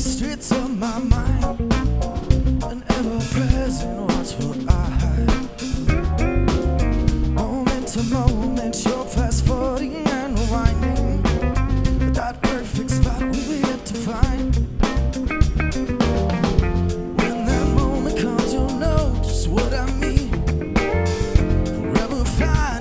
streets of my mind, an ever-present watchful eye. Moment to moment, you're fast-forwarding and rewinding. But that perfect spot we've yet to find. When that moment comes, you'll know just what I mean. Forever fly.